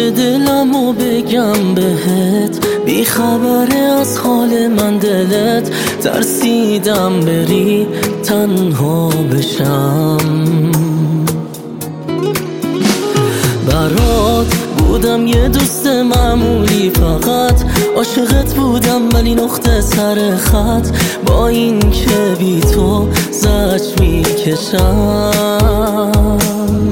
دلمو بگم بهت، بی خبره از حال من دلت، ترسیدم بری تنها بشم. برات بودم یه دوست معمولی، فقط عاشقت بودم ولی نقطه سر خط، با این که بی تو زجر میکشم.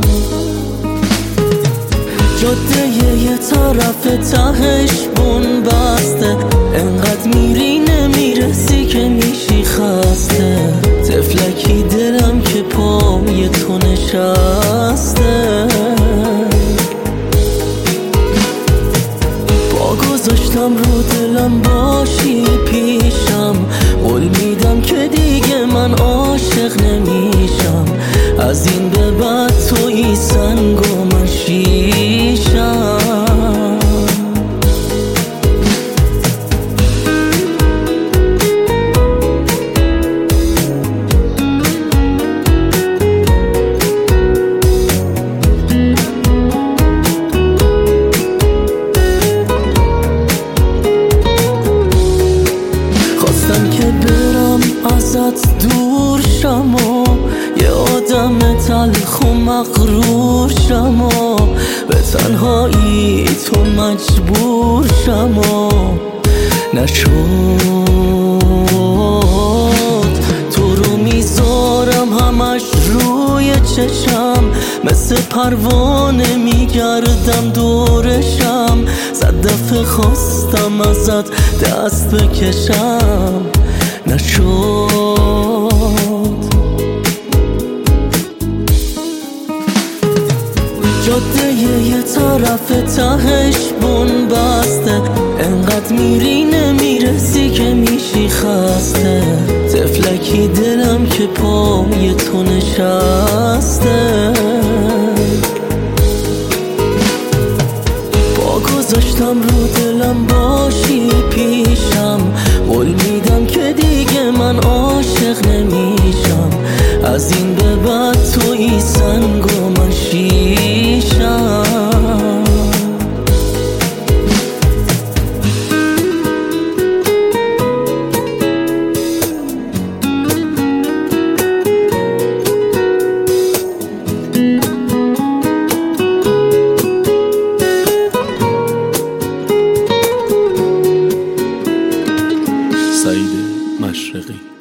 جاده یه طرف تهش بون بسته، انقدر میری نمیرسی که میشی خسته، طفلکی دلم که پای تو نشسته. پا گذاشتم رو دلم باشی پیشم، قول میدم که دیگه من عاشق نمیشم، از این به بعد تویی سنگ و من شیشم. خواستم که برم ازت دور شم و یه آدم تلخ و مغرور شم و به تنهایی تو مجبور شم و نشد. تو رو میذارم همش روی چشم، مثل پروانه میگردم دورشم، صد دفعه خواستم ازت دست بکشم نشد. جاده یه طرف تهش بون بسته، انقدر میری نمیرسی که میشی خسته، طفلکی دلم که پای تو نشسته. پا گذاشتم رو دلم باشی پیشم، قول میدم که دیگه من عاشق نمیشم، از این به بعد تویی سنگ و من شیشم. سعید مشرقی.